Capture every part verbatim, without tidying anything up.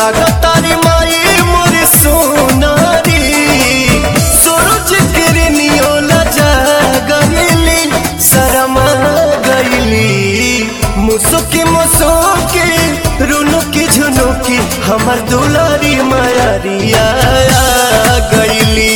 लागतारी माई मोरी सोनारी सूरज किरनियो लजा गईली शरमा गईली मुसुकी मुसुकी रुनुकी झुनुकी हमर दुलारी मायरिया गईली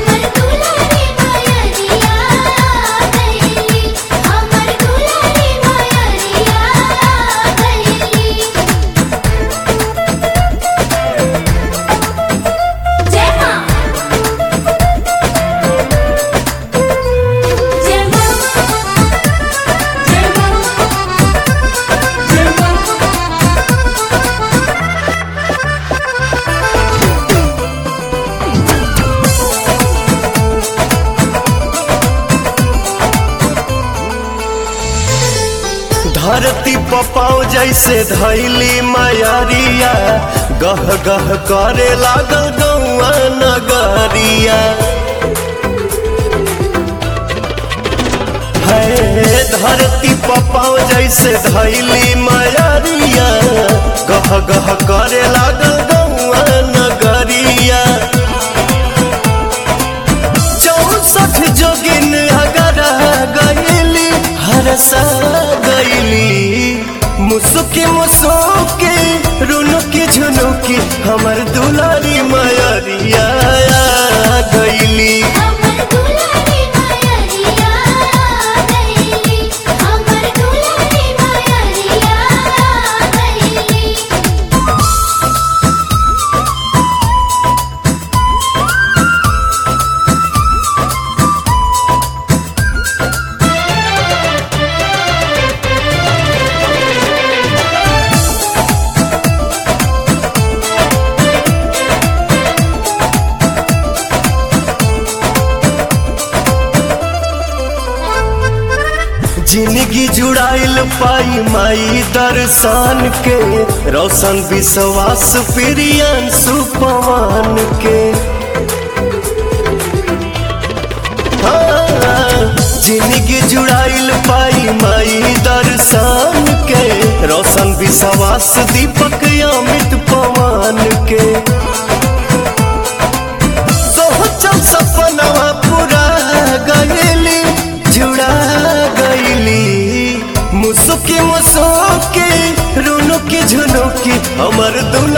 धरती पपाओ जैसे धैली मायरिया गह गह करे लागल गौआ नगरिया है धरती पपाओ जैसे धैली मायरिया गह गह करे लागल गौआ नगरिया चौसठ जोगिन अगर गईली हरसा मुसुकी मुसुकी रुनुकी झुनुकी हमर दुलारी मायरिया गईली जिंदगी जुड़ाइल पाई माई दर्शन के रोशन विश्वास प्रियन सुपवान के हाँ, जिंदगी जुड़ाइल पाई माई दर्शन के रोशन विश्वास दीपक अमित पवन के सोचल सपनवा पूरा गईली जुड़ा मुसुकी मुसुकी रुनुकी झुनुकी हमर दुनिया